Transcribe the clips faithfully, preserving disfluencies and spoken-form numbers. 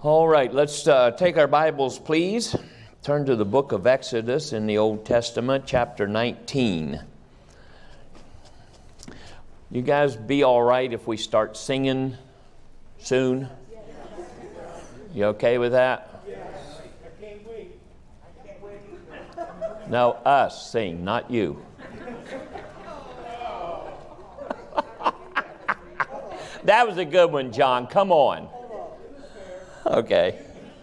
All right, let's uh, take our Bibles, please. Turn to the book of Exodus in the Old Testament, chapter nineteen. You guys be all right if we start singing soon? You okay with that? I can't wait. I can't wait. No, us sing, not you. That was a good one, John. Come on. Okay.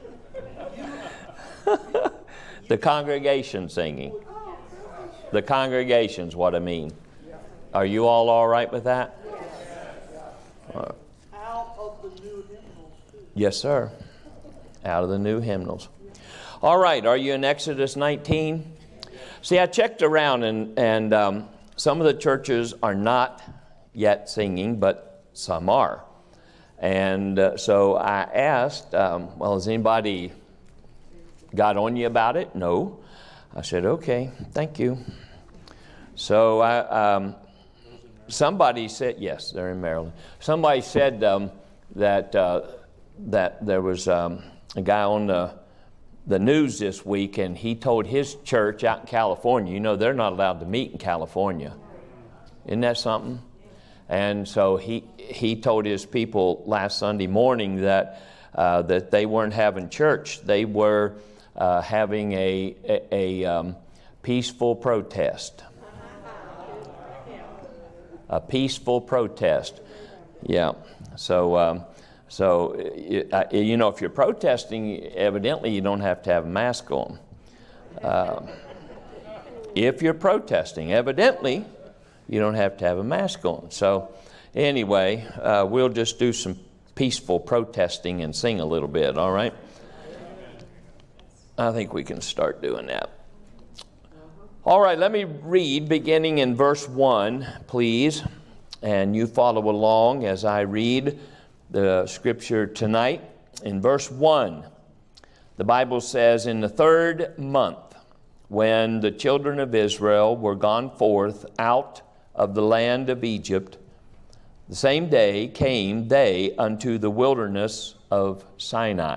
The congregation singing. The congregation's what I mean. Are you all all right with that? Out of the new hymnals, too. Yes, sir. Out of the new hymnals. All right. Are you in Exodus nineteen? See, I checked around, and, and um, some of the churches are not yet singing, but some are. And uh, so I asked, um, well, has anybody got on you about it? No. I said, okay, thank you. So I, um, somebody said, yes, they're in Maryland. Somebody said um, that uh, that there was um, a guy on the, the news this week, and he told his church out in California, you know, they're not allowed to meet in California. Isn't that something? And so he he told his people last Sunday morning that uh, that they weren't having church. They were uh, having a a, a um, peaceful protest. A peaceful protest. Yeah. So um, so uh, you know, if you're protesting, evidently you don't have to have a mask on. Uh, if you're protesting, evidently you don't have to have a mask on. So anyway, uh, we'll just do some peaceful protesting and sing a little bit, all right? I think we can start doing that. All right, let me read beginning in verse one, please. And you follow along as I read the scripture tonight. In verse one, the Bible says, in the third month, when the children of Israel were gone forth out of the land of Egypt, the same day came they unto the wilderness of Sinai.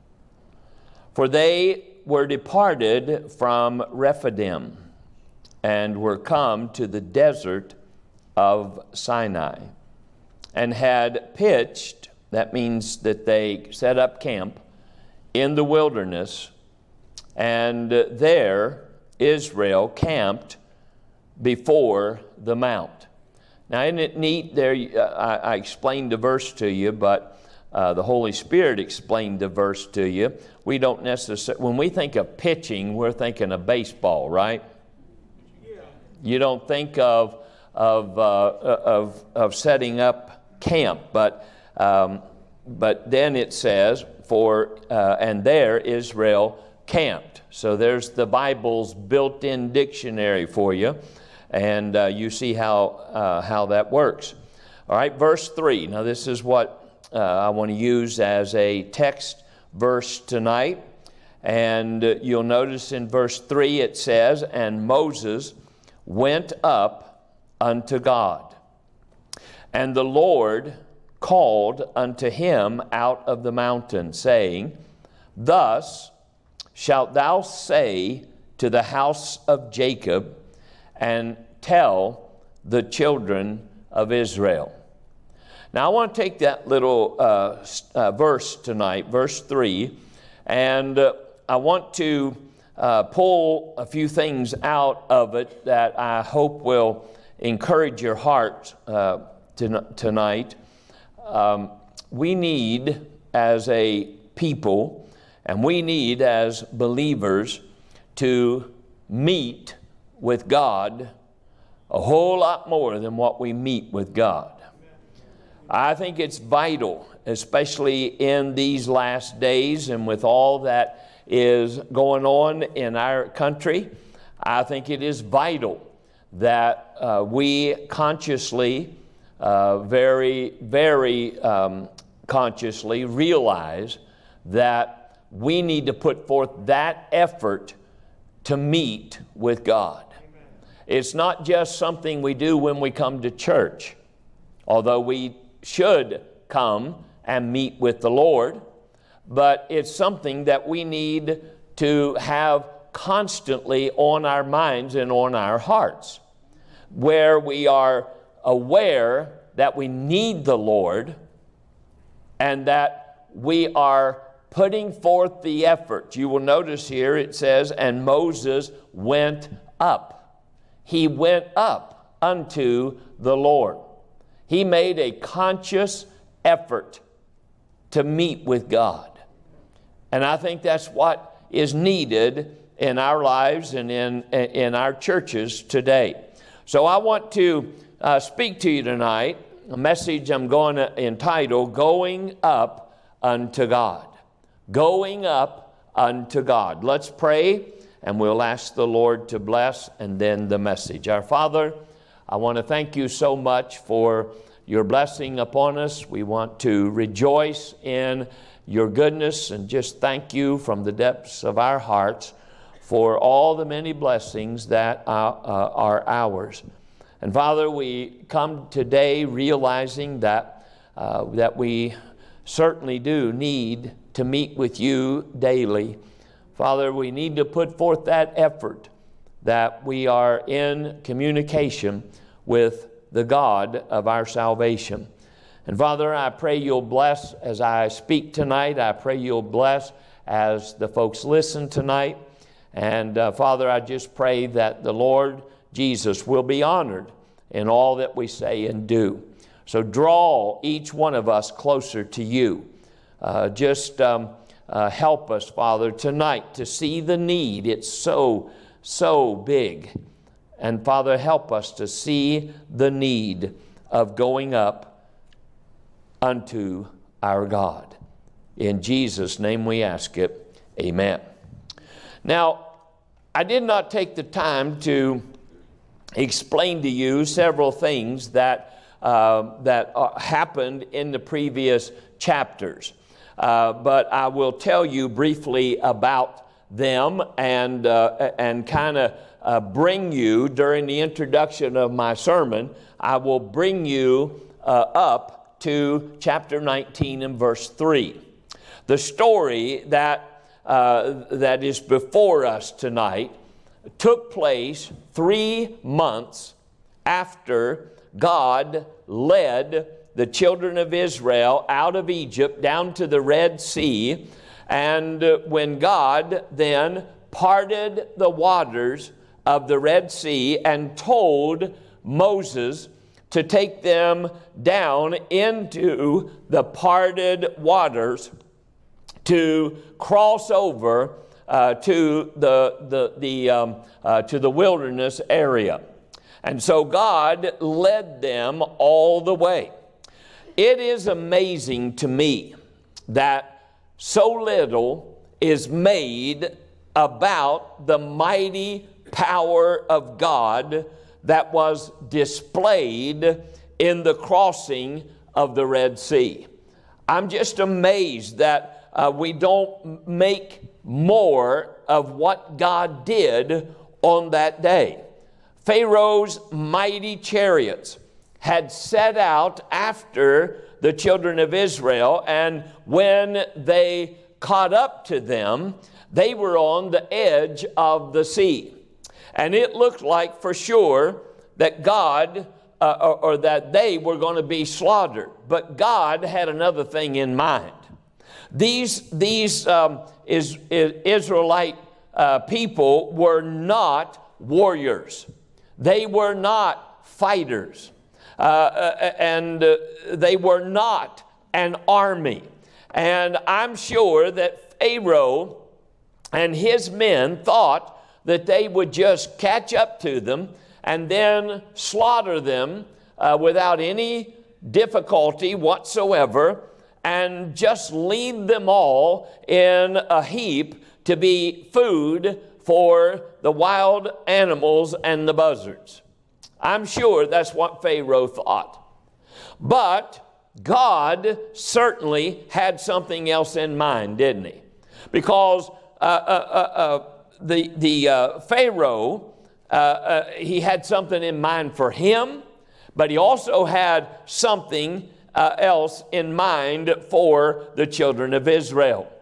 For they were departed from Rephidim, and were come to the desert of Sinai, and had pitched, that means that they set up camp, in the wilderness, and there Israel camped before the mount. Now, isn't it neat there? Uh, I, I explained the verse to you, but uh, the Holy Spirit explained the verse to you. We don't necessarily, when we think of pitching, we're thinking of baseball, right? Yeah. You don't think of of uh, of of setting up camp, but um, but then it says, for uh, and there Israel camped. So there's the Bible's built-in dictionary for you. And uh, you see how uh, how that works. All right, verse three. Now this is what uh, I want to use as a text verse tonight. And uh, you'll notice in verse three it says, and Moses went up unto God. And the Lord called unto him out of the mountain, saying, thus shalt thou say to the house of Jacob, and tell the children of Israel. Now I want to take that little uh, uh, verse tonight, verse three, and uh, I want to uh, pull a few things out of it that I hope will encourage your heart uh, to, tonight. Um, we need as a people, and we need as believers to meet with God a whole lot more than what we meet with God. I think it's vital, especially in these last days and with all that is going on in our country. I think it is vital that uh, we consciously, uh, very, very um, consciously realize that we need to put forth that effort to meet with God. It's not just something we do when we come to church, although we should come and meet with the Lord. but it's something that we need to have constantly on our minds and on our hearts, where we are aware that we need the Lord and that we are putting forth the effort. You will notice here it says, and Moses went up. He went up unto the Lord. He made a conscious effort to meet with God. And I think that's what is needed in our lives and in, in our churches today. So I want to uh, speak to you tonight, a message I'm going to entitle, Going Up Unto God. Going Up Unto God. Let's pray, and we'll ask the Lord to bless, and then the message. Our Father, I want to thank you so much for your blessing upon us. We want to rejoice in your goodness and just thank you from the depths of our hearts for all the many blessings that are, uh, are ours. And Father, we come today realizing that uh, that we certainly do need to meet with you daily. Father, we need to put forth that effort that we are in communication with the God of our salvation. And Father, I pray you'll bless as I speak tonight. I pray you'll bless as the folks listen tonight. And uh, Father, I just pray that the Lord Jesus will be honored in all that we say and do. So draw each one of us closer to you. Uh, just um, uh, help us, Father, tonight to see the need. It's so, so big. And Father, help us to see the need of going up unto our God. In Jesus' name we ask it. Amen. Now, I did not take the time to explain to you several things that uh, that uh, happened in the previous chapters, uh, but I will tell you briefly about them and uh, and kind of uh, bring you during the introduction of my sermon. I will bring you uh, up to chapter nineteen and verse three. The story that Uh, that is before us tonight took place three months after God led the children of Israel out of Egypt down to the Red Sea, and uh, when God then parted the waters of the Red Sea and told Moses to take them down into the parted waters to cross over uh, to the the the um, uh, to the wilderness area, and so God led them all the way. It is amazing to me that so little is made about the mighty power of God that was displayed in the crossing of the Red Sea. I'm just amazed that Uh, we don't make more of what God did on that day. Pharaoh's mighty chariots had set out after the children of Israel, and when they caught up to them, they were on the edge of the sea. And it looked like for sure that God, uh, or, or that they were going to be slaughtered. But God had another thing in mind. These, these um, is, is Israelite uh, people were not warriors. They were not fighters. Uh, and uh, they were not an army. And I'm sure that Pharaoh and his men thought that they would just catch up to them and then slaughter them uh, without any difficulty whatsoever, and just leave them all in a heap to be food for the wild animals and the buzzards. I'm sure that's what Pharaoh thought. But God certainly had something else in mind, didn't he? Because uh, uh, uh, uh, the, the uh, Pharaoh, uh, uh, he had something in mind for him, but he also had something Uh, else in mind for the children of Israel.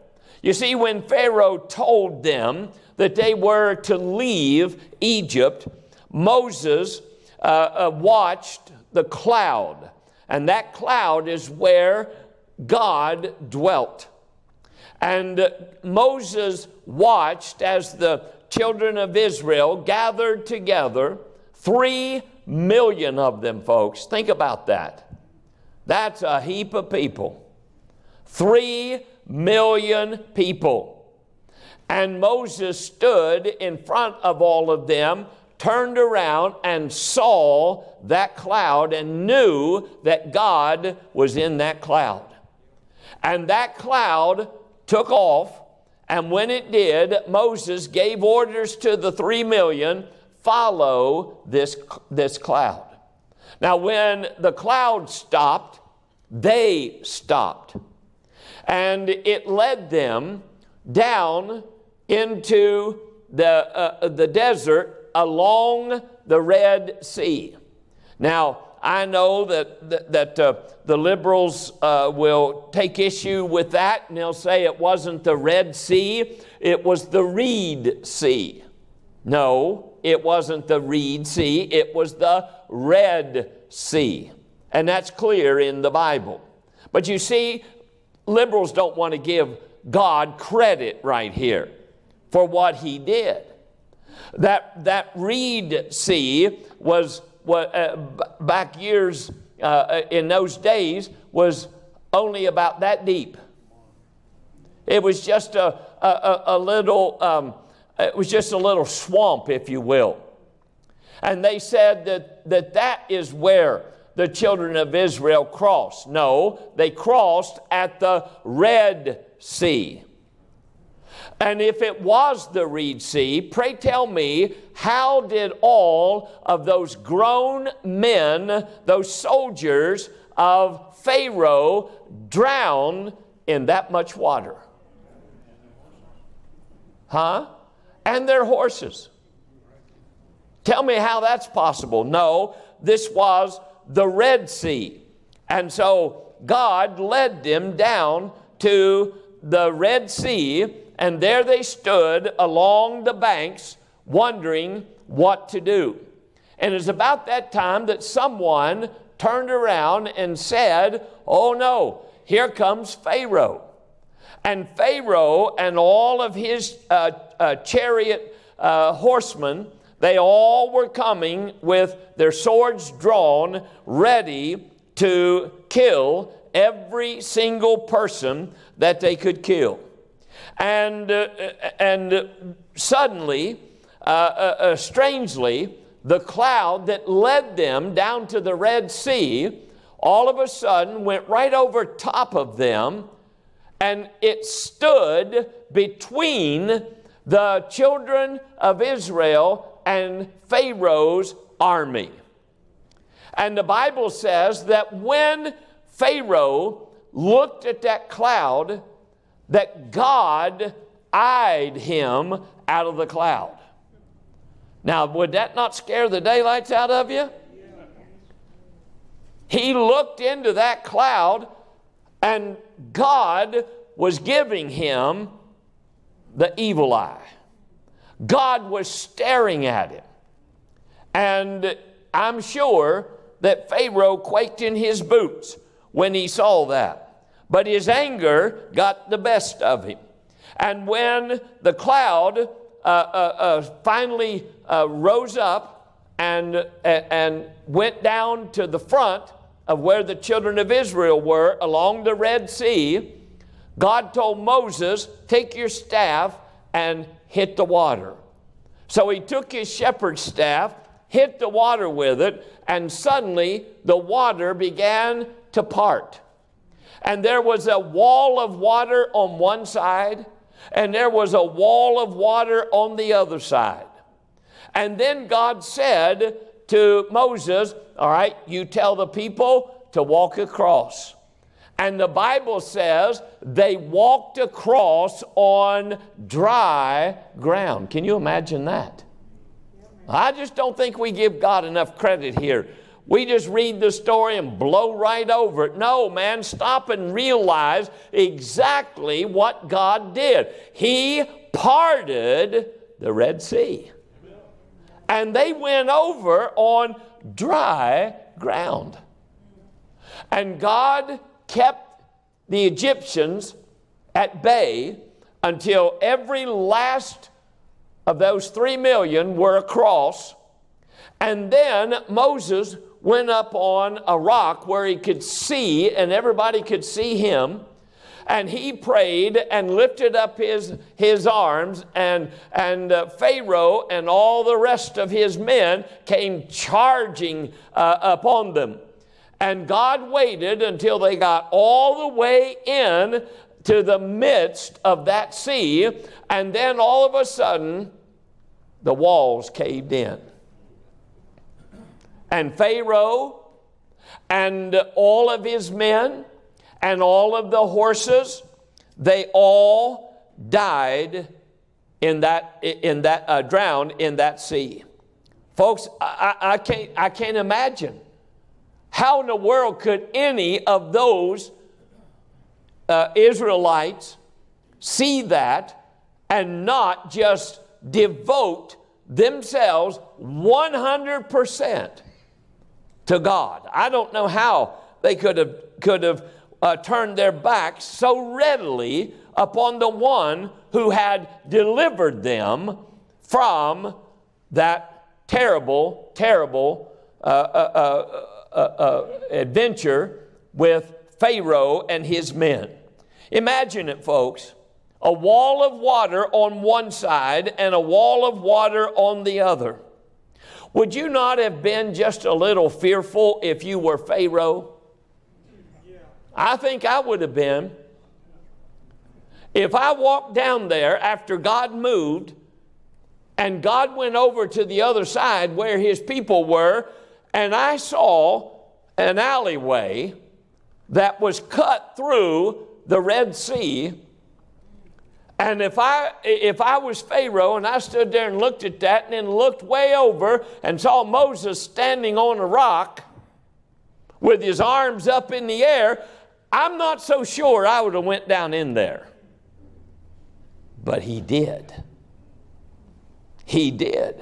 You see, when Pharaoh told them that they were to leave Egypt, Moses uh, uh, watched the cloud. And that cloud is where God dwelt. And uh, Moses watched as the children of Israel gathered together, three million of them, folks. Think about that. That's a heap of people. Three million people. And Moses stood in front of all of them, turned around and saw that cloud and knew that God was in that cloud. And that cloud took off, and when it did, Moses gave orders to the three million, follow this, this cloud. Now, when the cloud stopped, they stopped. And it led them down into the, uh, the desert along the Red Sea. Now, I know that, that, that uh, the liberals uh, will take issue with that, and they'll say it wasn't the Red Sea, it was the Reed Sea. No, it wasn't the Reed Sea, it was the Red Sea. And that's clear in the Bible. But you see, liberals don't want to give God credit right here for what he did. That, that Reed Sea was, was uh, b- back years uh, in those days, was only about that deep. It was just a, a, a little, um, it was just a little swamp, if you will. And they said that that, that is where the children of Israel crossed. No, they crossed at the Red Sea. And if it was the Reed Sea, pray tell me, how did all of those grown men, those soldiers of Pharaoh, drown in that much water? Huh? And their horses. Tell me how that's possible. No, this was the Red Sea. And so God led them down to the Red Sea, and there they stood along the banks wondering what to do. And it was about that time that someone turned around and said, oh no, here comes Pharaoh. And Pharaoh and all of his uh, uh, chariot uh, horsemen, they all were coming with their swords drawn, ready to kill every single person that they could kill. And, uh, and suddenly, uh, uh, uh, strangely, the cloud that led them down to the Red Sea, all of a sudden went right over top of them, and it stood between the children of Israel and Pharaoh's army. And the Bible says that when Pharaoh looked at that cloud, that God eyed him out of the cloud. Now, would that not scare the daylights out of you? He looked into that cloud, and God was giving him the evil eye. God was staring at him. And I'm sure that Pharaoh quaked in his boots when he saw that. But his anger got the best of him. And when the cloud uh, uh, uh, finally uh, rose up and, uh, and went down to the front of where the children of Israel were along the Red Sea, God told Moses, take your staff and hit the water. So he took his shepherd's staff, hit the water with it, and suddenly the water began to part. And there was a wall of water on one side, and there was a wall of water on the other side. And then God said to Moses, all right, you tell the people to walk across. And the Bible says they walked across on dry ground. Can you imagine that? I just don't think we give God enough credit here. we just read the story and blow right over it. No, man, stop and realize exactly what God did. He parted the Red Sea. And they went over on dry ground. And God kept the Egyptians at bay until every last of those three million were across. And then Moses went up on a rock where he could see, and everybody could see him. And he prayed and lifted up his, his arms, and, and uh, Pharaoh and all the rest of his men came charging uh, upon them. And God waited until they got all the way in to the midst of that sea, and then all of a sudden, the walls caved in. And Pharaoh and all of his men and all of the horses, they all died in that, in that uh, drowned in that sea. Folks, I, I, can't, I can't imagine. How in the world could any of those uh, Israelites see that and not just devote themselves one hundred percent to God? I don't know how they could have could have uh, turned their backs so readily upon the one who had delivered them from that terrible, terrible uh, uh, uh, uh, uh, adventure with Pharaoh and his men. Imagine it, folks. A wall of water on one side and a wall of water on the other. Would you not have been just a little fearful if you were Pharaoh? Yeah. I think I would have been. If I walked down there after God moved and God went over to the other side where his people were, and I saw an alleyway that was cut through the Red Sea, and if I if I was Pharaoh and I stood there and looked at that and then looked way over and saw Moses standing on a rock with his arms up in the air, I'm not so sure I would have went down in there. But he did. He did.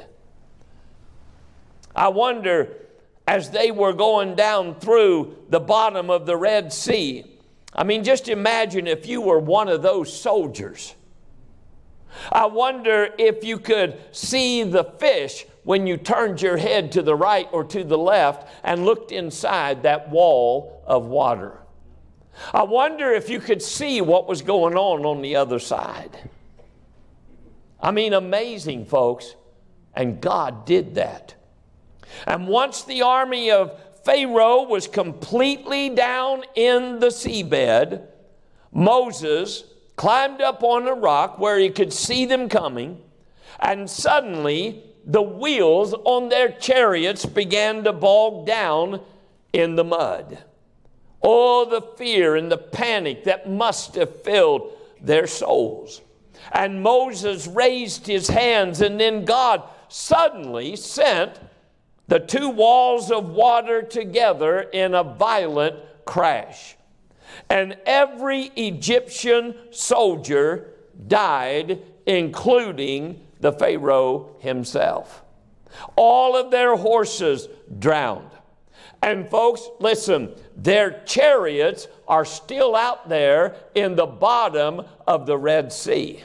I wonder, as they were going down through the bottom of the Red Sea, I mean, just imagine if you were one of those soldiers. I wonder if you could see the fish when you turned your head to the right or to the left and looked inside that wall of water. I wonder if you could see what was going on on the other side. I mean, amazing, folks. And God did that. And once the army of Pharaoh was completely down in the seabed, Moses climbed up on a rock where he could see them coming, and suddenly the wheels on their chariots began to bog down in the mud. Oh, the fear and the panic that must have filled their souls. And Moses raised his hands, and then God suddenly sent the two walls of water together in a violent crash. And every Egyptian soldier died, including the Pharaoh himself. All of their horses drowned. And folks, listen, their chariots are still out there in the bottom of the Red Sea.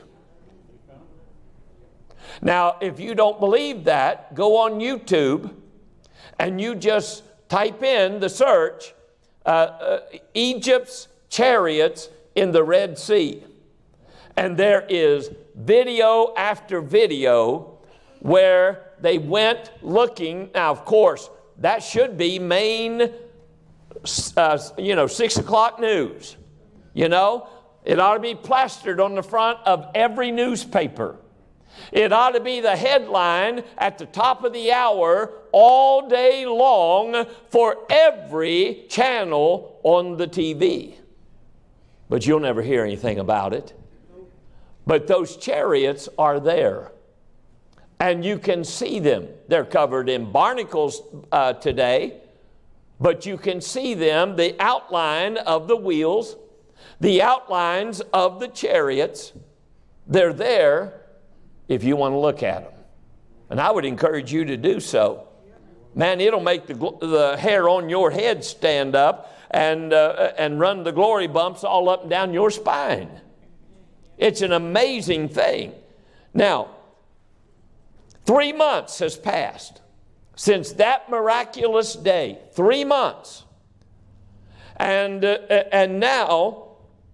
Now, if you don't believe that, go on YouTube and you just type in the search, uh, uh, Egypt's chariots in the Red Sea. And there is video after video where they went looking. Now, of course, that should be main, uh, you know, six o'clock news. You know, it ought to be plastered on the front of every newspaper. It ought to be the headline at the top of the hour all day long for every channel on the T V. But you'll never hear anything about it. But those chariots are there. And you can see them. They're covered in barnacles uh, today. but you can see them, the outline of the wheels, the outlines of the chariots. They're there if you want to look at them. And I would encourage you to do so. Man, it'll make the, the hair on your head stand up and, uh, and run the glory bumps all up and down your spine. It's an amazing thing. Now, three months has passed since that miraculous day. Three months. And, uh, and now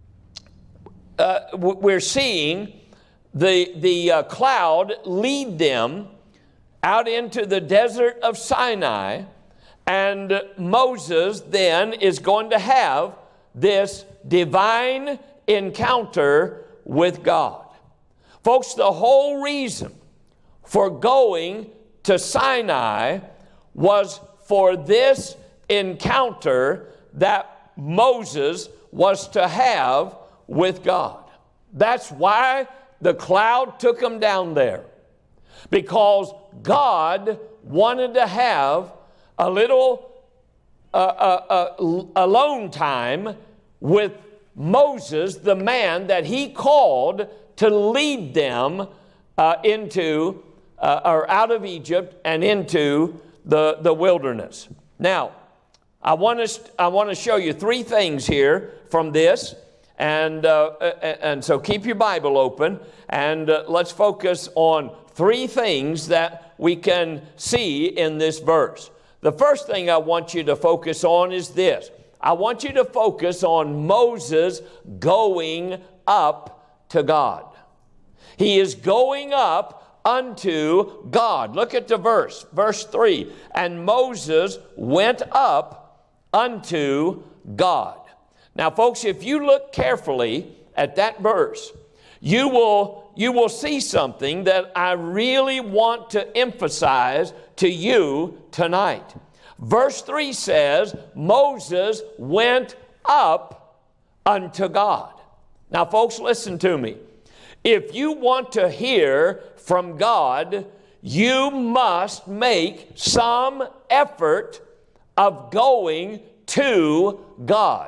uh, we're seeing the, the uh, cloud lead them out into the desert of Sinai, and Moses then is going to have this divine encounter with God. Folks, the whole reason for going to Sinai was for this encounter that Moses was to have with God. That's why the cloud took him down there, because God wanted to have a little uh, uh, uh, alone time with Moses, the man that he called to lead them uh, into uh, or out of Egypt and into the, the wilderness. Now, I want to I want to show you three things here from this, and uh, and so keep your Bible open, and uh, let's focus on three things that we can see in this verse. The first thing I want you to focus on is this. I want you to focus on Moses going up to God. He is going up unto God. Look at the verse, verse three. And Moses went up unto God. Now, folks, if you look carefully at that verse, you will, you will see something that I really want to emphasize to you tonight. Verse three says, Moses went up unto God. Now, folks, listen to me. If you want to hear from God, you must make some effort of going to God.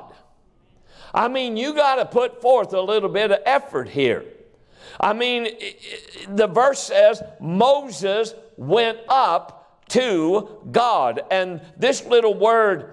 I mean, you got to put forth a little bit of effort here. I mean, the verse says Moses went up to God. And this little word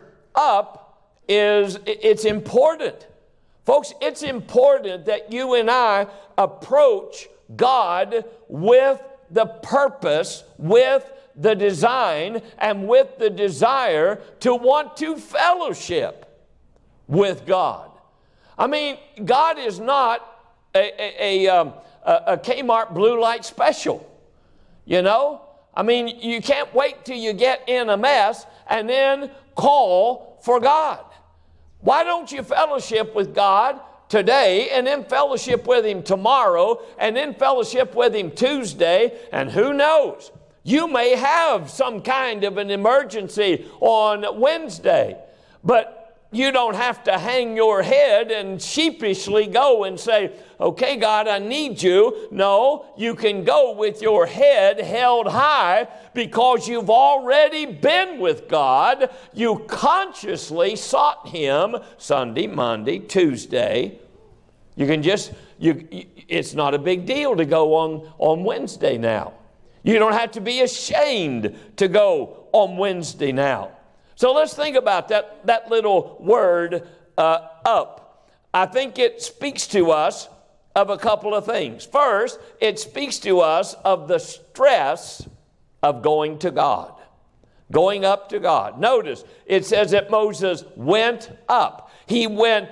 up is, it's important. Folks, it's important that you and I approach God with the purpose, with the design, and with the desire to want to fellowship with God. I mean, God is not a, a, a, um, a Kmart blue light special, you know? I mean, you can't wait till you get in a mess and then call for God. Why don't you fellowship with God today and then fellowship with Him tomorrow and then fellowship with Him Tuesday? And who knows, you may have some kind of an emergency on Wednesday, but you don't have to hang your head and sheepishly go and say, okay, God, I need you. No, you can go with your head held high because you've already been with God. You consciously sought Him Sunday, Monday, Tuesday. You can just, you, it's not a big deal to go on, on Wednesday now. You don't have to be ashamed to go on Wednesday now. So let's think about that, that little word, uh, up. I think it speaks to us of a couple of things. First, it speaks to us of the stress of going to God, going up to God. Notice, it says that Moses went up. He went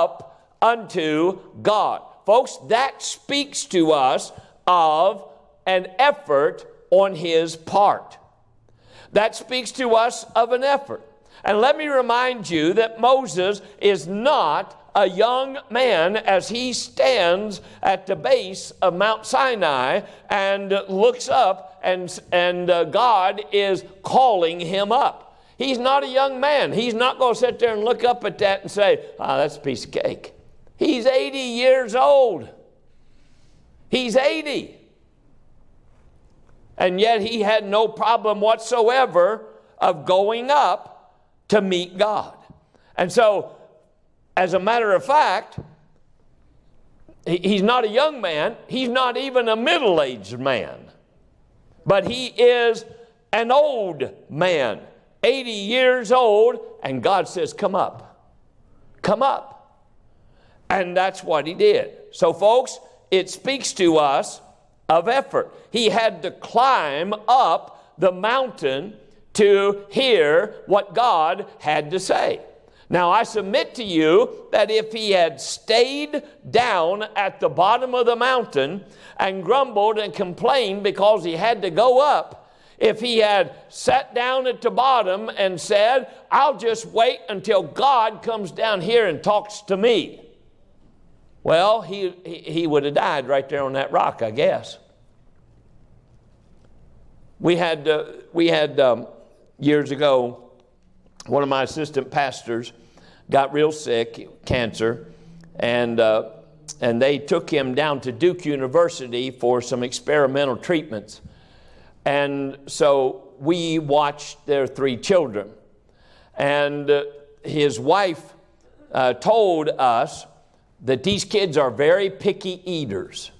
up unto God. Folks, that speaks to us of an effort on his part. That speaks to us of an effort. And let me remind you that Moses is not a young man as he stands at the base of Mount Sinai and looks up and, and uh, God is calling him up. He's not a young man. He's not going to sit there and look up at that and say, ah, oh, that's a piece of cake. He's eighty years old. He's eighty. And yet he had no problem whatsoever of going up to meet God. And so, as a matter of fact, he's not a young man. He's not even a middle-aged man. But he is an old man, eighty years old, and God says, come up. Come up. And that's what he did. So, folks, it speaks to us of effort. He had to climb up the mountain to hear what God had to say. Now, I submit to you that if he had stayed down at the bottom of the mountain and grumbled and complained because he had to go up, if he had sat down at the bottom and said, I'll just wait until God comes down here and talks to me, well, he, he would have died right there on that rock, I guess. We had, uh, we had um, years ago, one of my assistant pastors got real sick, cancer, and uh, and they took him down to Duke University for some experimental treatments. And so we watched their three children. And uh, his wife uh, told us that these kids are very picky eaters.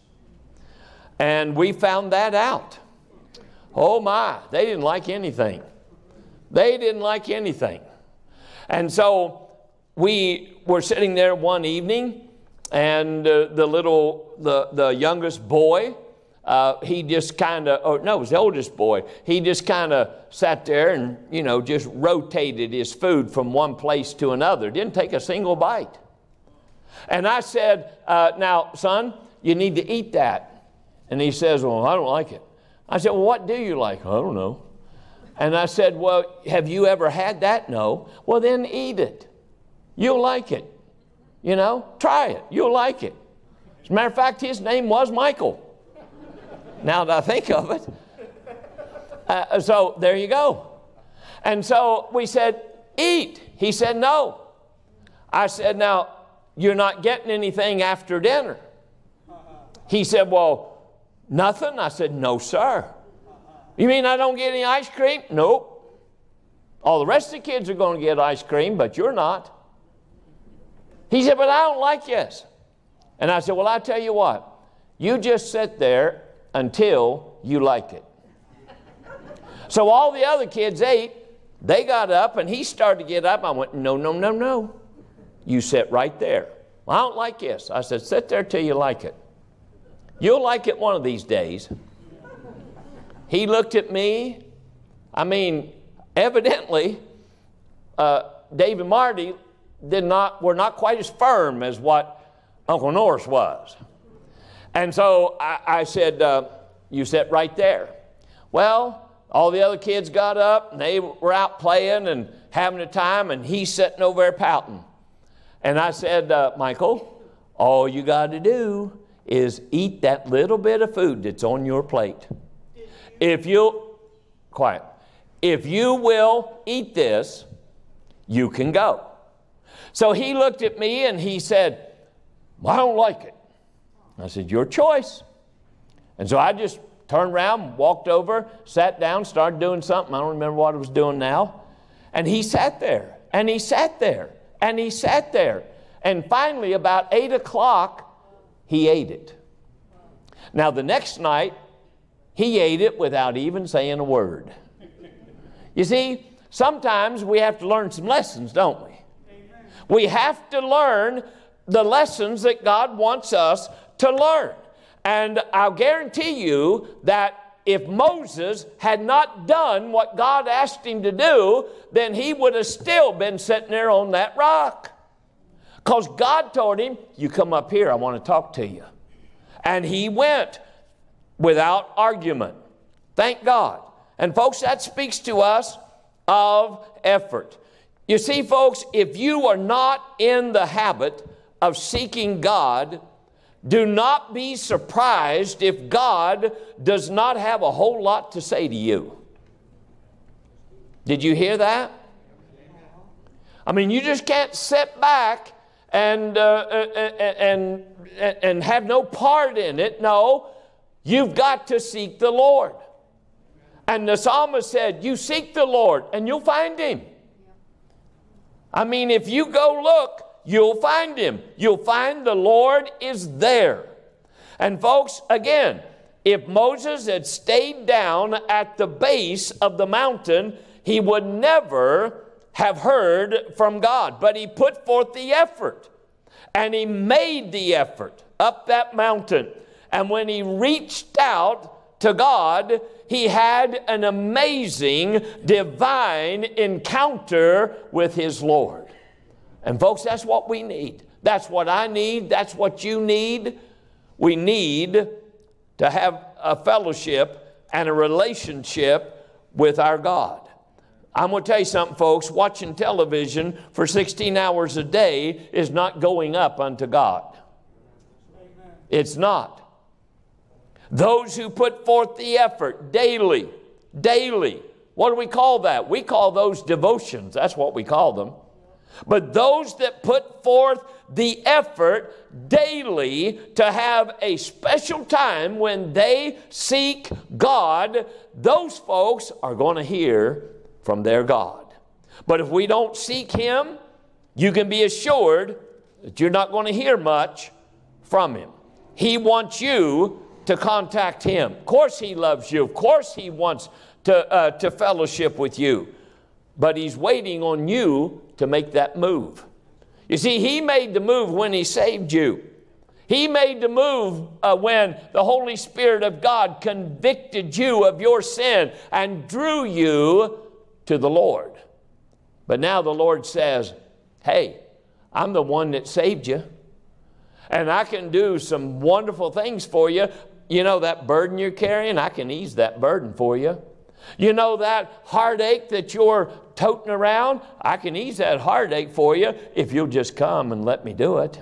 And we found that out. Oh my, they didn't like anything. They didn't like anything. And so we were sitting there one evening, and uh, the little, the, the youngest boy, uh, he just kind of, or no, it was the oldest boy, he just kind of sat there and, you know, just rotated his food from one place to another. Didn't take a single bite. And I said, uh, now, son, you need to eat that. And he says, well, I don't like it. I said, well, what do you like? I don't know. And I said, well, have you ever had that? No. Well, then eat it. You'll like it. You know, try it. You'll like it. As a matter of fact, his name was Michael. Now that I think of it. Uh, so there you go. And so we said, eat. He said, no. I said, now, you're not getting anything after dinner. He said, well, nothing. I said, no, sir. You mean I don't get any ice cream? Nope. All the rest of the kids are going to get ice cream, but you're not. He said, but I don't like this. And I said, well, I tell you what. You just sit there until you like it. So all the other kids ate. They got up, and he started to get up. I went, no, no, no, no. You sit right there. Well, I don't like this. I said, sit there till you like it. You'll like it one of these days. He looked at me. I mean, evidently, uh, Dave and Marty did not, were not quite as firm as what Uncle Norris was. And so I, I said, uh, you sit right there. Well, all the other kids got up, and they were out playing and having a time, and he's sitting over there pouting. And I said, uh, Michael, all you got to do is eat that little bit of food that's on your plate. If you, quiet, if you will eat this, you can go. So he looked at me and he said, well, I don't like it. I said, your choice. And so I just turned around, walked over, sat down, started doing something. I don't remember what I was doing now. And he sat there, and he sat there, and he sat there. And finally, about eight o'clock, he ate it. Now, the next night, he ate it without even saying a word. You see, sometimes we have to learn some lessons, don't we? We have to learn the lessons that God wants us to learn. And I'll guarantee you that if Moses had not done what God asked him to do, then he would have still been sitting there on that rock. Because God told him, you come up here, I want to talk to you. And he went without argument. Thank God. And folks, that speaks to us of effort. You see, folks, if you are not in the habit of seeking God, do not be surprised if God does not have a whole lot to say to you. Did you hear that? I mean, you just can't sit back and, uh, and, and, and have no part in it. No, you've got to seek the Lord. And the psalmist said, you seek the Lord and you'll find him. I mean, if you go look, you'll find him. You'll find the Lord is there. And folks, again, if Moses had stayed down at the base of the mountain, he would never have heard from God. But he put forth the effort, and he made the effort up that mountain. And when he reached out to God, he had an amazing divine encounter with his Lord. And folks, that's what we need. That's what I need. That's what you need. We need to have a fellowship and a relationship with our God. I'm going to tell you something, folks. Watching television for sixteen hours a day is not going up unto God. Amen. It's not. Those who put forth the effort daily, daily. What do we call that? We call those devotions. That's what we call them. But those that put forth the effort daily to have a special time when they seek God, those folks are going to hear from their God. But if we don't seek him, you can be assured that you're not going to hear much from him. He wants you to contact him. Of course he loves you. Of course he wants to, uh, to fellowship with you. But he's waiting on you to make that move. You see, he made the move when he saved you. He made the move uh, when the Holy Spirit of God convicted you of your sin and drew you to the Lord. But now the Lord says, hey, I'm the one that saved you. And I can do some wonderful things for you. You know that burden you're carrying? I can ease that burden for you. You know that heartache that you're toting around? I can ease that heartache for you if you'll just come and let me do it.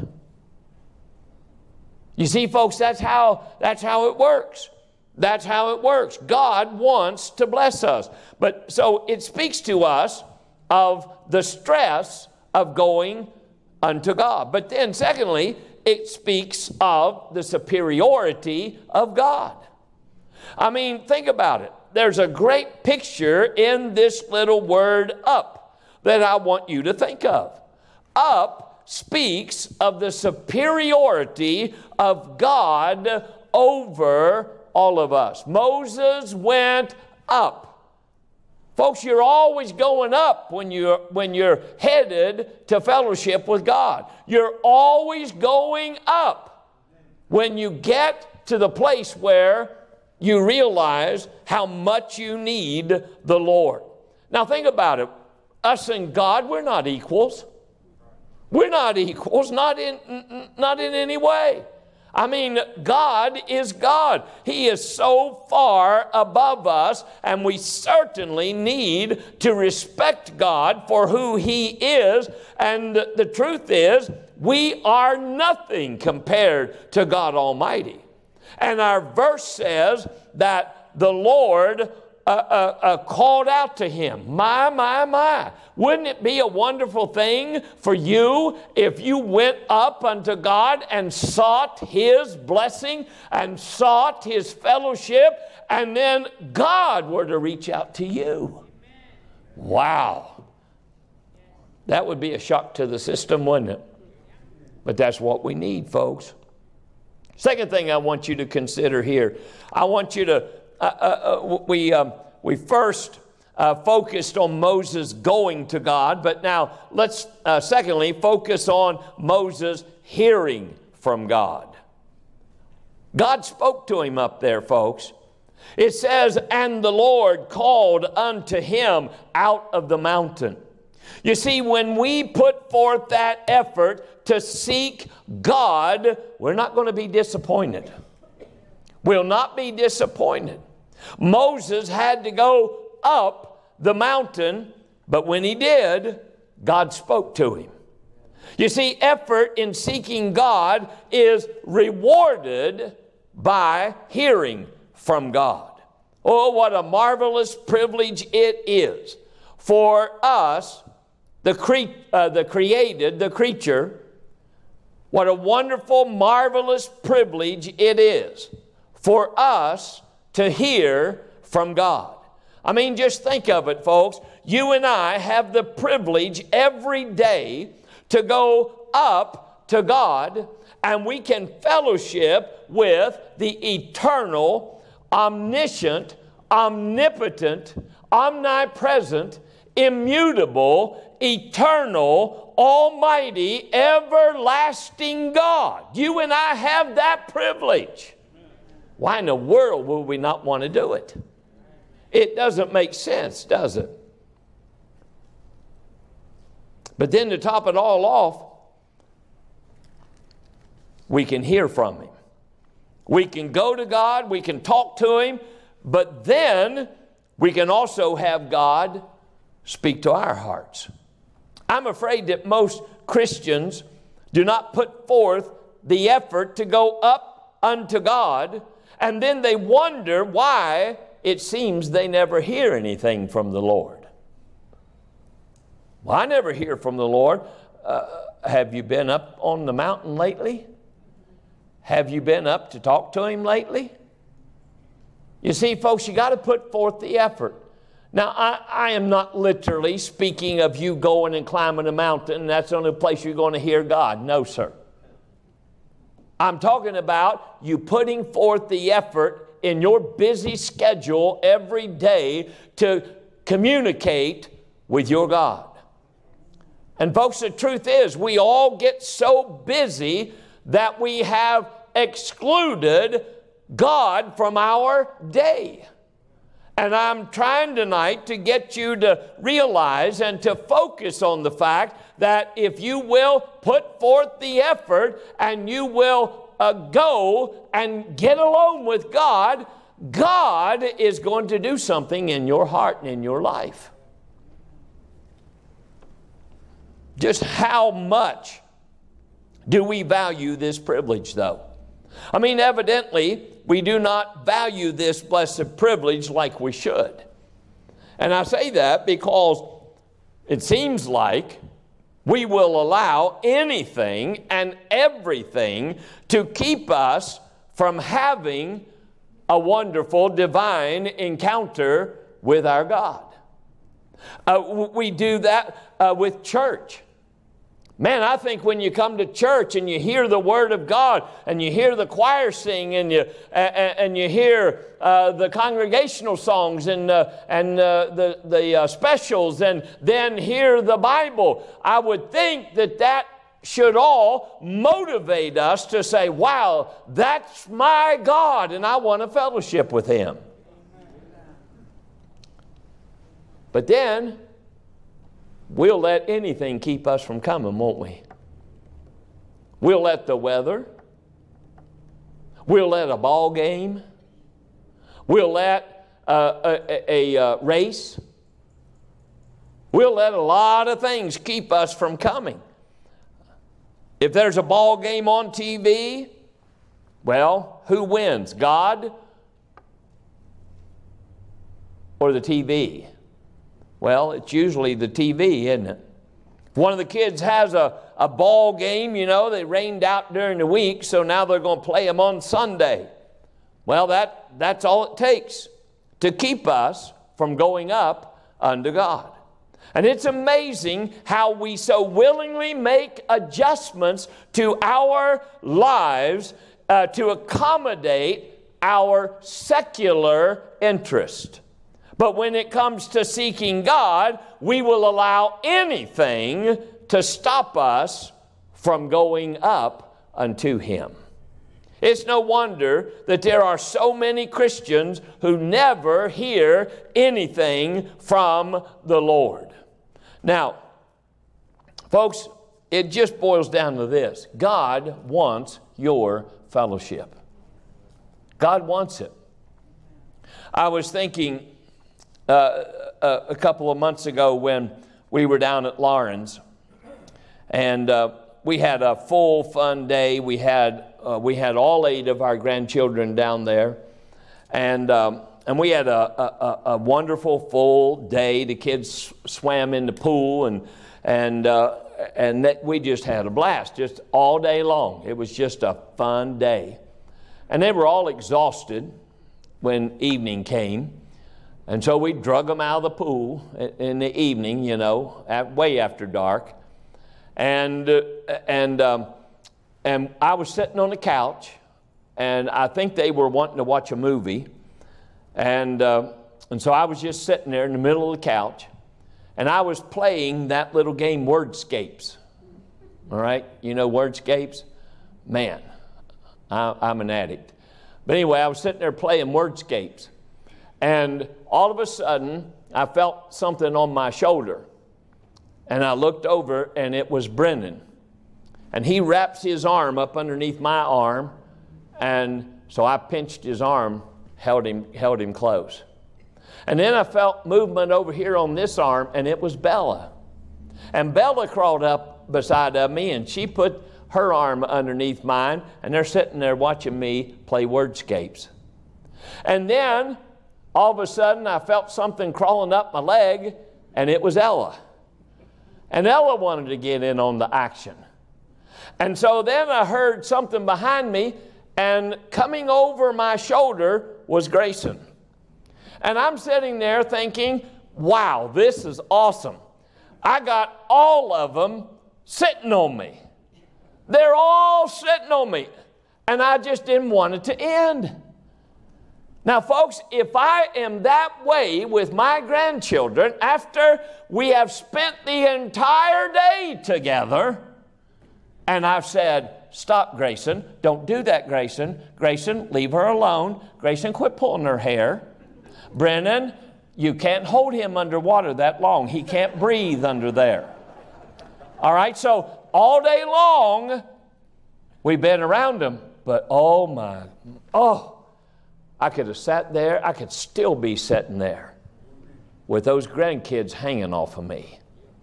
You see, folks, that's how, that's how it works. That's how it works. God wants to bless us. But so it speaks to us of the stress of going unto God. But then secondly, it speaks of the superiority of God. I mean, think about it. There's a great picture in this little word up that I want you to think of. Up speaks of the superiority of God over all of us. Moses went up. Folks, you're always going up when you're, when you're headed to fellowship with God. You're always going up when you get to the place where you realize how much you need the Lord. Now think about it. Us and God, we're not equals. We're not equals, not in, not in any way. I mean, God is God. He is so far above us, and we certainly need to respect God for who He is. And the truth is, we are nothing compared to God Almighty. And our verse says that the Lord uh, uh, uh, called out to him. My, my, my. Wouldn't it be a wonderful thing for you if you went up unto God and sought His blessing and sought His fellowship, and then God were to reach out to you? Wow. That would be a shock to the system, wouldn't it? But that's what we need, folks. Second thing I want you to consider here, I want you to, uh, uh, uh, we, um, we first uh, focused on Moses going to God, but now let's, uh, secondly, focus on Moses hearing from God. God spoke to him up there, folks. It says, and the Lord called unto him out of the mountain. You see, when we put forth that effort to seek God, we're not going to be disappointed. We'll not be disappointed. Moses had to go up the mountain, but when he did, God spoke to him. You see, effort in seeking God is rewarded by hearing from God. Oh, what a marvelous privilege it is for us, the, cre- uh, the created, the creature. What a wonderful, marvelous privilege it is for us to hear from God. I mean, just think of it, folks. you and I have the privilege every day to go up to God, and we can fellowship with the eternal, omniscient, omnipotent, omnipresent, immutable, eternal, almighty, everlasting God. You and I have that privilege. Why in the world would we not want to do it? It doesn't make sense, does it? But then to top it all off, we can hear from Him. We can go to God, we can talk to Him, but then we can also have God speak to our hearts. I'm afraid that most Christians do not put forth the effort to go up unto God, and then they wonder why it seems they never hear anything from the Lord. Well, I never hear from the Lord. Uh, have you been up on the mountain lately? Have you been up to talk to Him lately? You see, folks, you got to put forth the effort. Now, I, I am not literally speaking of you going and climbing a mountain, and that's the only place you're going to hear God. No, sir. I'm talking about you putting forth the effort in your busy schedule every day to communicate with your God. And folks, the truth is, we all get so busy that we have excluded God from our day. And I'm trying tonight to get you to realize and to focus on the fact that if you will put forth the effort and you will uh, go and get alone with God, God is going to do something in your heart and in your life. Just how much do we value this privilege, though? I mean, evidently, we do not value this blessed privilege like we should. And I say that because it seems like we will allow anything and everything to keep us from having a wonderful divine encounter with our God. Uh, we do that uh, with church. Man, I think when you come to church and you hear the Word of God and you hear the choir sing and you and, and you hear uh, the congregational songs and uh, and uh, the the uh, specials and then hear the Bible, I would think that that should all motivate us to say, "Wow, that's my God, and I want to fellowship with Him." But then we'll let anything keep us from coming, won't we? We'll let the weather. We'll let a ball game. We'll let uh, a, a, a race. We'll let a lot of things keep us from coming. If there's a ball game on T V, well, who wins? God or the T V? Well, it's usually the T V, isn't it? If one of the kids has a, a ball game, you know, they rained out during the week, so now they're going to play them on Sunday. Well, that, that's all it takes to keep us from going up unto God. And it's amazing how we so willingly make adjustments to our lives uh, to accommodate our secular interest. But when it comes to seeking God, we will allow anything to stop us from going up unto Him. It's no wonder that there are so many Christians who never hear anything from the Lord. Now, folks, it just boils down to this. God wants your fellowship. God wants it. I was thinking Uh, a, a couple of months ago when we were down at Lawrence, and uh, we had a full fun day. We had uh, we had all eight of our grandchildren down there, and um, and we had a, a, a wonderful full day. The kids swam in the pool, and and uh, and that we just had a blast, just all day long. It was just a fun day, and they were all exhausted when evening came. And so we drug them out of the pool in the evening, you know, at, way after dark. And, uh, and, um, and I was sitting on the couch, and I think they were wanting to watch a movie. And, uh, and so I was just sitting there in the middle of the couch, and I was playing that little game, Wordscapes. All right? You know Wordscapes? Man, I, I'm an addict. But anyway, I was sitting there playing Wordscapes. And all of a sudden, I felt something on my shoulder. And I looked over, and it was Brendan. And he wraps his arm up underneath my arm. And so I pinched his arm, held him, held him close. And then I felt movement over here on this arm, and it was Bella. And Bella crawled up beside of me, and she put her arm underneath mine, and they're sitting there watching me play Wordscapes. And then all of a sudden, I felt something crawling up my leg, and it was Ella. And Ella wanted to get in on the action. And so then I heard something behind me, and coming over my shoulder was Grayson. And I'm sitting there thinking, wow, this is awesome. I got all of them sitting on me. They're all sitting on me. And I just didn't want it to end. Now, folks, if I am that way with my grandchildren after we have spent the entire day together, and I've said, stop, Grayson, don't do that, Grayson. Grayson, leave her alone. Grayson, quit pulling her hair. Brennan, you can't hold him underwater that long. He can't breathe under there. All right, so all day long, we've been around him, but oh my, oh, I could have sat there. I could still be sitting there with those grandkids hanging off of me.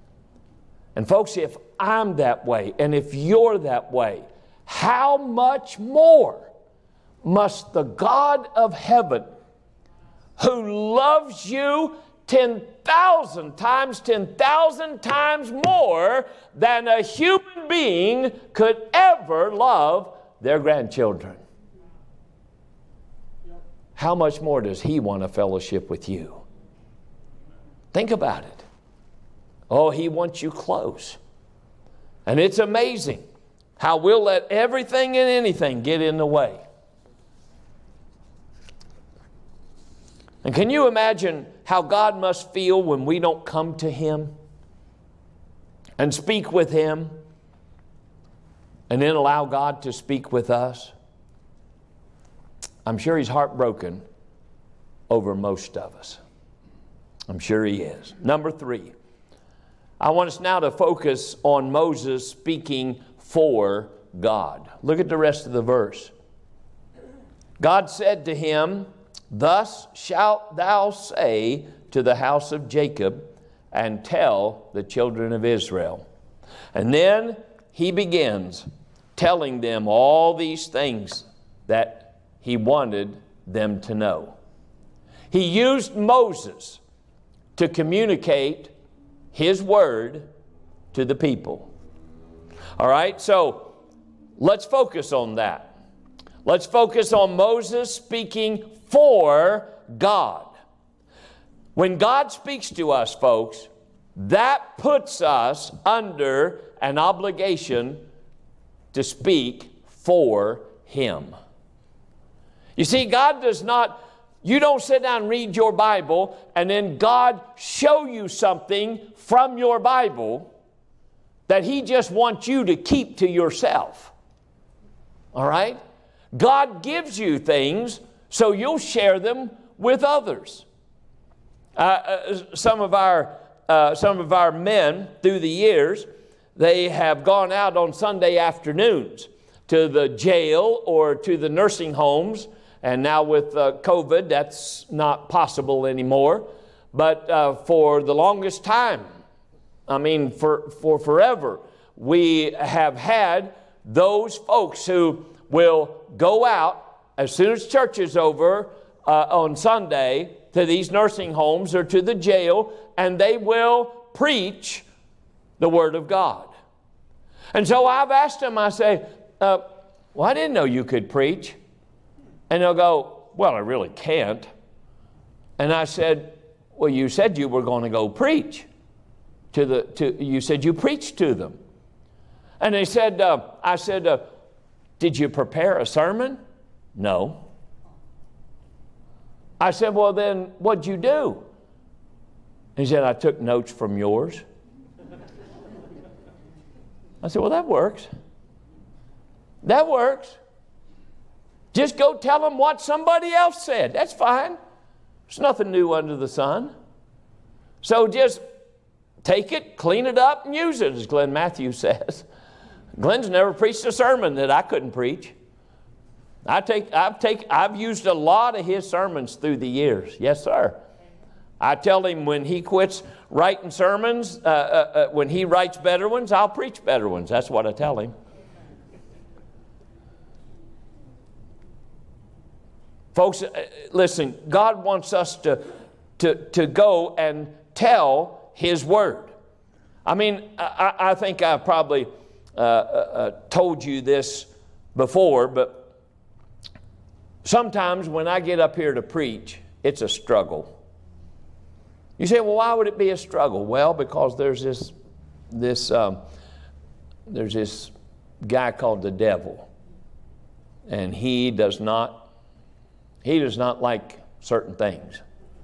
And folks, if I'm that way, and if you're that way, how much more must the God of heaven, who loves you ten thousand times, ten thousand times more than a human being could ever love their grandchildren, how much more does He want to fellowship with you? Think about it. Oh, He wants you close. And it's amazing how we'll let everything and anything get in the way. And can you imagine how God must feel when we don't come to Him and speak with Him and then allow God to speak with us? I'm sure He's heartbroken over most of us. I'm sure He is. Number three, I want us now to focus on Moses speaking for God. Look at the rest of the verse. God said to him, "Thus shalt thou say to the house of Jacob, and tell the children of Israel." And then he begins telling them all these things that he wanted them to know. He used Moses to communicate his word to the people. All right, so let's focus on that. Let's focus on Moses speaking for God. When God speaks to us, folks, that puts us under an obligation to speak for Him. You see, God does not, you don't sit down and read your Bible and then God show you something from your Bible that He just wants you to keep to yourself. All right? God gives you things so you'll share them with others. Uh, uh, some of our uh, some of our men through the years, they have gone out on Sunday afternoons to the jail or to the nursing homes. And now with uh, COVID, that's not possible anymore. But uh, for the longest time, I mean, for, for forever, we have had those folks who will go out as soon as church is over uh, on Sunday to these nursing homes or to the jail, and they will preach the Word of God. And so I've asked them, I say, uh, well, I didn't know you could preach. And they'll go, well, I really can't. And I said, well, you said you were going to go preach to the, to, you said you preached to them. And they said, uh, I said, uh, did you prepare a sermon? No. I said, well, then what'd you do? He said, I took notes from yours. I said, well, that works. That works. Just go tell them what somebody else said. That's fine. There's nothing new under the sun. So just take it, clean it up, and use it, as Glenn Matthews says. Glenn's never preached a sermon that I couldn't preach. I take, I've, take, I've used a lot of his sermons through the years. Yes, sir. I tell him when he quits writing sermons, uh, uh, uh, when he writes better ones, I'll preach better ones. That's what I tell him. Folks, listen, God wants us to, to, to go and tell His Word. I mean, I, I think I probably uh, uh, told you this before, but sometimes when I get up here to preach, it's a struggle. You say, well, why would it be a struggle? Well, because there's this, this, um, there's this guy called the devil, and he does not He does not like certain things.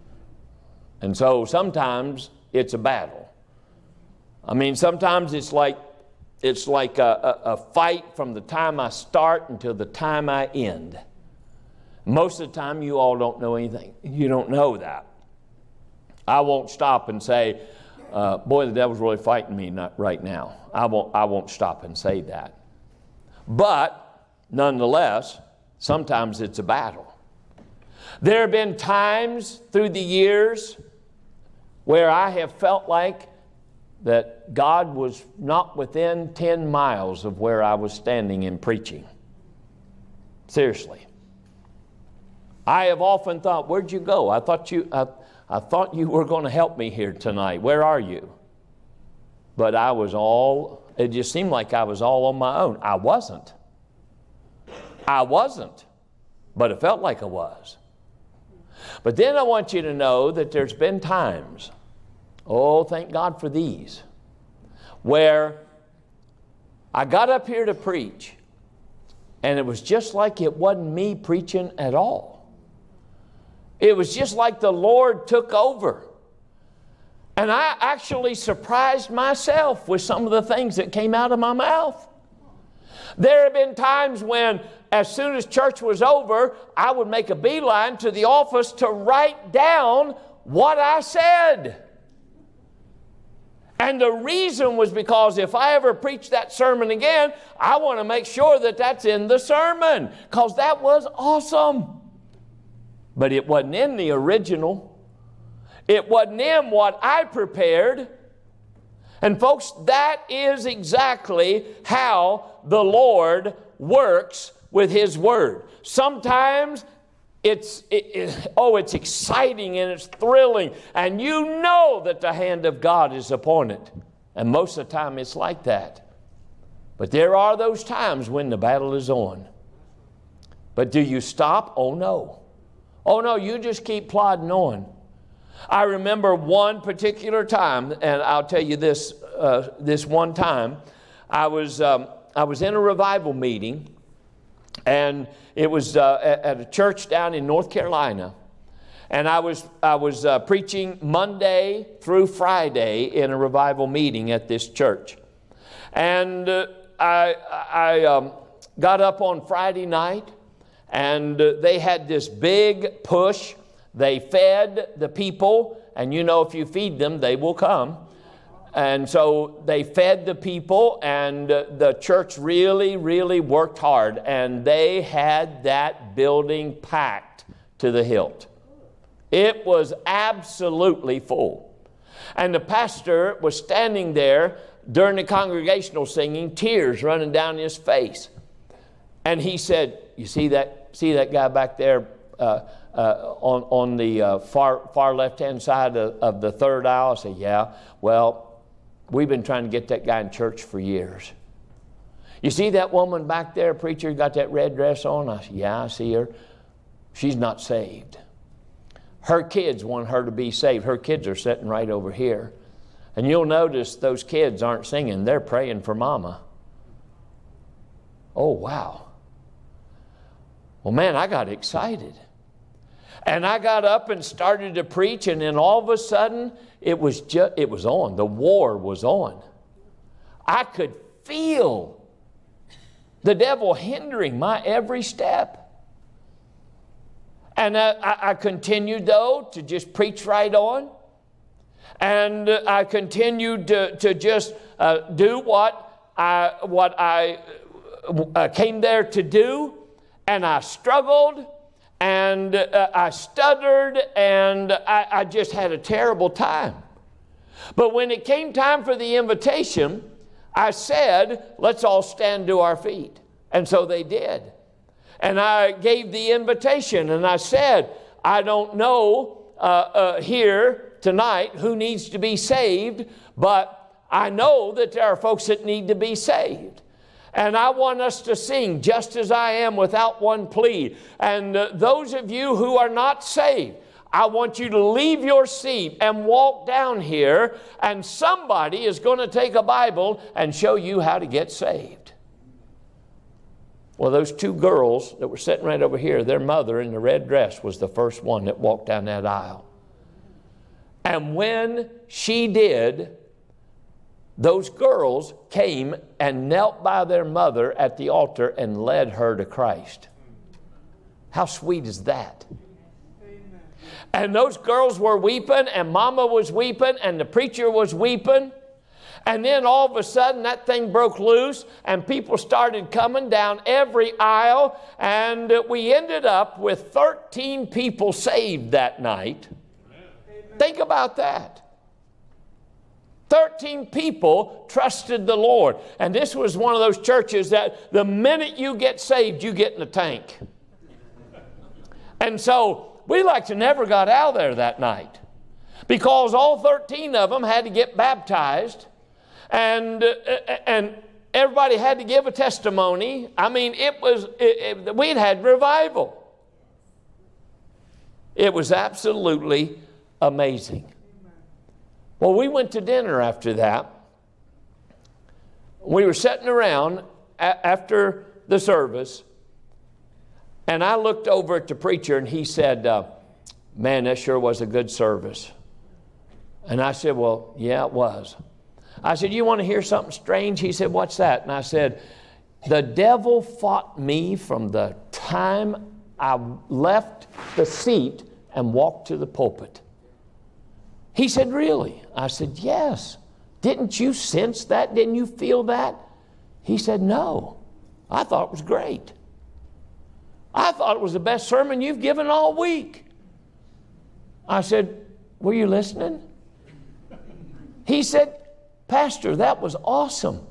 And so sometimes it's a battle. I mean, sometimes it's like it's like a, a, a fight from the time I start until the time I end. Most of the time you all don't know anything. You don't know that. I won't stop and say, uh, boy, the devil's really fighting me not right now. I won't, I won't stop and say that. But nonetheless, sometimes it's a battle. There have been times through the years where I have felt like that God was not within ten miles of where I was standing and preaching. Seriously. I have often thought, where'd you go? I thought you, I, I thought you were going to help me here tonight. Where are you? But I was all, it just seemed like I was all on my own. I wasn't. I wasn't. But it felt like I was. But then I want you to know that there's been times, oh, thank God for these, where I got up here to preach, and it was just like it wasn't me preaching at all. It was just like the Lord took over. And I actually surprised myself with some of the things that came out of my mouth. There have been times when, as soon as church was over, I would make a beeline to the office to write down what I said. And the reason was because if I ever preach that sermon again, I want to make sure that that's in the sermon, because that was awesome. But it wasn't in the original. It wasn't in what I prepared. And folks, that is exactly how the Lord works with His Word. Sometimes it's, it, it, oh, it's exciting and it's thrilling, and you know that the hand of God is upon it. And most of the time it's like that. But there are those times when the battle is on. But do you stop? Oh, no. Oh, no, you just keep plodding on. I remember one particular time, and I'll tell you this, uh, this one time, I was, um, I was in a revival meeting, and it was uh, at, at a church down in North Carolina, and I was, I was uh, preaching Monday through Friday in a revival meeting at this church. And uh, I, I um, got up on Friday night, and uh, they had this big push. They fed the people, and you know if you feed them, they will come. And so they fed the people, and uh, the church really, really worked hard, and they had that building packed to the hilt. It was absolutely full. And the pastor was standing there during the congregational singing, tears running down his face. And he said, you see that, see that guy back there uh, uh, on, on the uh, far, far left-hand side of, of the third aisle? I said, yeah. Well, we've been trying to get that guy in church for years. You see that woman back there, preacher, got that red dress on? I said, yeah, I see her. She's not saved. Her kids want her to be saved. Her kids are sitting right over here. And you'll notice those kids aren't singing. They're praying for Mama. Oh, wow. Well, man, I got excited. And I got up and started to preach, and then all of a sudden, it was just, it was on. The war was on. I could feel the devil hindering my every step. And I, I continued, though, to just preach right on. And I continued to, to just uh, do what I, what I uh, came there to do. And I struggled, and uh, I stuttered, and I, I just had a terrible time. But when it came time for the invitation, I said, let's all stand to our feet. And so they did. And I gave the invitation, and I said, I don't know uh, uh, here tonight who needs to be saved, but I know that there are folks that need to be saved. And I want us to sing Just As I Am without one plea. And uh, those of you who are not saved, I want you to leave your seat and walk down here, and somebody is going to take a Bible and show you how to get saved. Well, those two girls that were sitting right over here, their mother in the red dress was the first one that walked down that aisle. And when she did, those girls came and knelt by their mother at the altar and led her to Christ. How sweet is that? Amen. And those girls were weeping, and Mama was weeping, and the preacher was weeping. And then all of a sudden that thing broke loose, and people started coming down every aisle, and we ended up with thirteen people saved that night. Amen. Think about that. thirteen people trusted the Lord. And this was one of those churches that the minute you get saved, you get in the tank. And so we like to never got out of there that night, because all thirteen of them had to get baptized, and uh, and everybody had to give a testimony. I mean, it was it, it, we'd had revival. It was absolutely amazing. Well, we went to dinner after that. We were sitting around a- after the service, and I looked over at the preacher, and he said, uh, man, that sure was a good service. And I said, well, yeah, it was. I said, you want to hear something strange? He said, what's that? And I said, the devil fought me from the time I left the seat and walked to the pulpit. He said, really? I said, yes. Didn't you sense that? Didn't you feel that? He said, no. I thought it was great. I thought it was the best sermon you've given all week. I said, were you listening? He said, Pastor, that was awesome.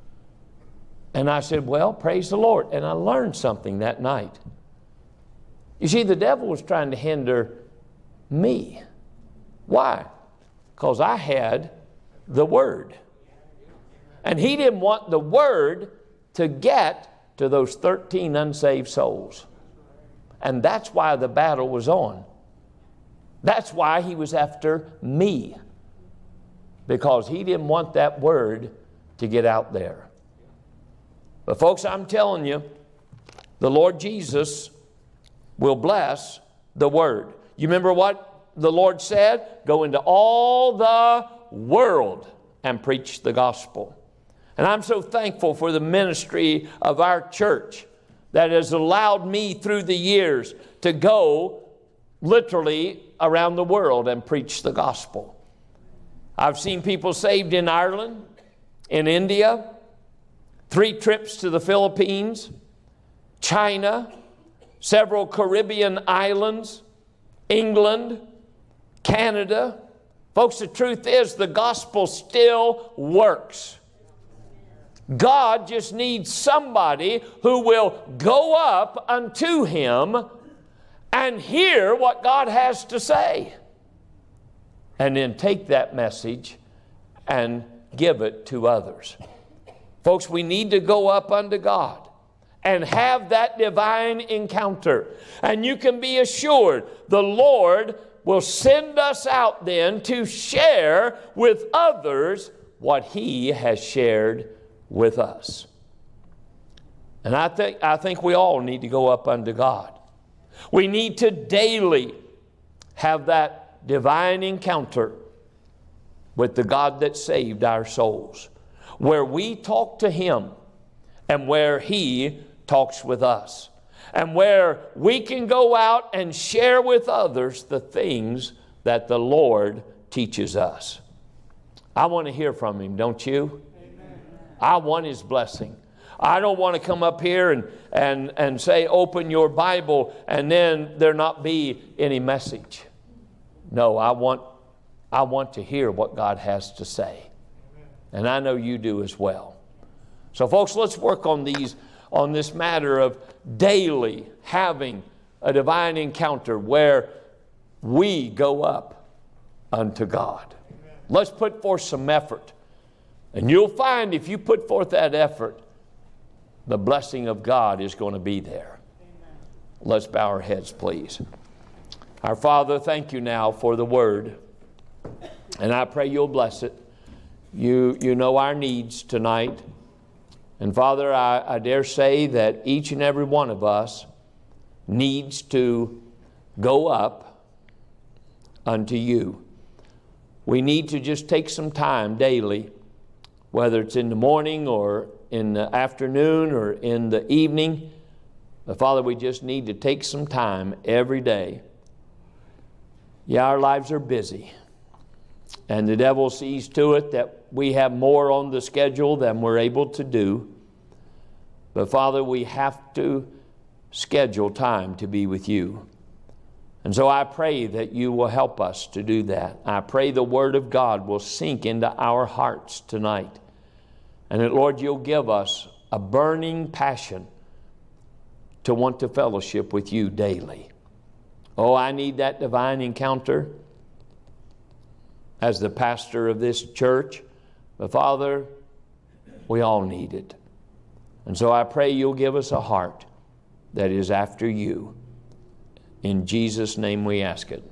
And I said, well, praise the Lord. And I learned something that night. You see, the devil was trying to hinder me. Why? Because I had the Word. And he didn't want the Word to get to those thirteen unsaved souls. And that's why the battle was on. That's why he was after me. Because he didn't want that Word to get out there. But folks, I'm telling you, the Lord Jesus will bless the Word. You remember what the Lord said? Go into all the world and preach the gospel. And I'm so thankful for the ministry of our church that has allowed me through the years to go literally around the world and preach the gospel. I've seen people saved in Ireland, in India, three trips to the Philippines, China, several Caribbean islands, England, Canada. Folks, the truth is the gospel still works. God just needs somebody who will go up unto Him and hear what God has to say, and then take that message and give it to others. Folks, we need to go up unto God and have that divine encounter. And you can be assured the Lord will send us out then to share with others what He has shared with us. And I think, I think we all need to go up unto God. We need to daily have that divine encounter with the God that saved our souls, where we talk to Him and where He talks with us, and where we can go out and share with others the things that the Lord teaches us. I want to hear from Him, don't you? Amen. I want His blessing. I don't want to come up here and, and, and say, open your Bible, and then there not be any message. No, I want, I want to hear what God has to say. And I know you do as well. So folks, let's work on these, on this matter of daily having a divine encounter where we go up unto God. Amen. Let's put forth some effort. And you'll find if you put forth that effort, the blessing of God is going to be there. Amen. Let's bow our heads, please. Our Father, thank you now for the Word. And I pray you'll bless it. You, you know our needs tonight. And Father, I, I dare say that each and every one of us needs to go up unto you. We need to just take some time daily, whether it's in the morning or in the afternoon or in the evening. But Father, we just need to take some time every day. Yeah, our lives are busy. And the devil sees to it that we have more on the schedule than we're able to do. But Father, we have to schedule time to be with you. And so I pray that you will help us to do that. I pray the Word of God will sink into our hearts tonight. And that, Lord, you'll give us a burning passion to want to fellowship with you daily. Oh, I need that divine encounter as the pastor of this church. But Father, we all need it. And so I pray you'll give us a heart that is after you. In Jesus' name we ask it.